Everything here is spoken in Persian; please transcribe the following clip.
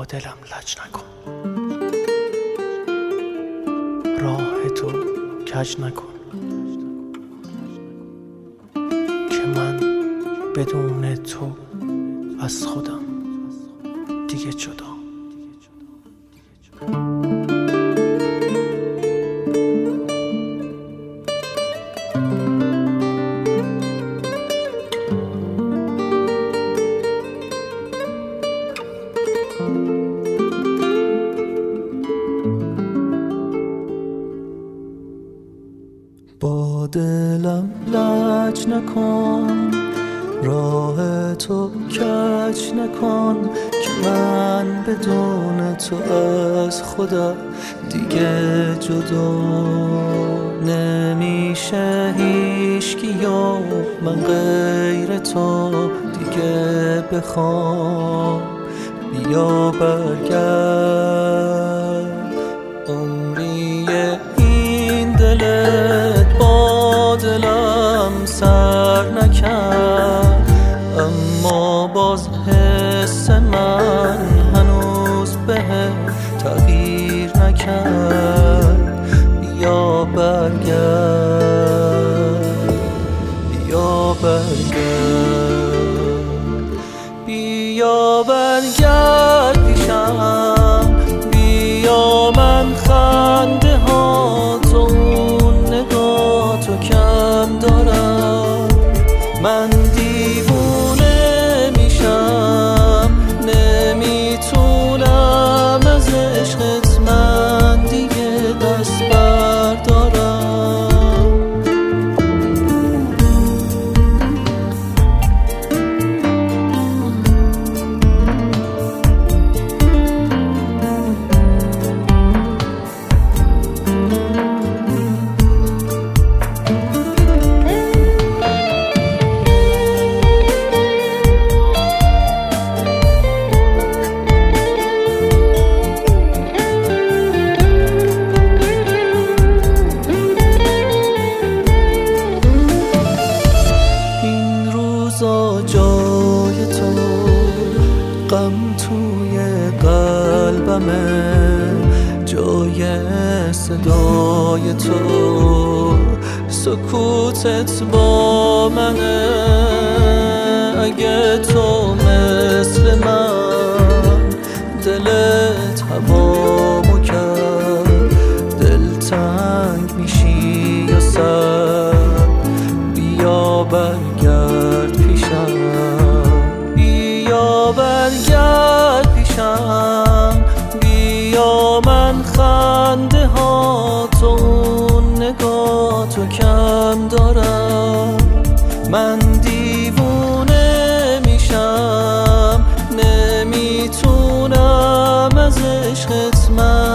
دلم لج نکن، راه تو کج نکن که من بدون تو از خودم دیگه جدا. با دلم لج نکن، راه تو کج نکن که من بدون تو از خودم دیگه جدا نمیشه هیچکی یا من غیر تو دیگه بخوام. بیا برگرد عمریه این دلت با دلم سر نکرد، اما باز حس من هنوز به تغییر نکرد. بیا برگرد، بیا برگرد، بیا برگرد پیشم، بیا من خنده ها تو اون نگاه تو کم دارم. من دیوونه میشم نمیتونم از عشقت من دیگه دست بردارم. جای تو غم توی قلبمه، جای صدای تو سکوتت با منه. اگه تو مثل من دلت هوامو کرد، دلتنگ میشی یا سر، بیا برگرد پیشم، بیا برگرد پیشم، بیا من خنده ها تو اون نگاه تو کم دارم. من دیوونه میشم نمیتونم از عشقت من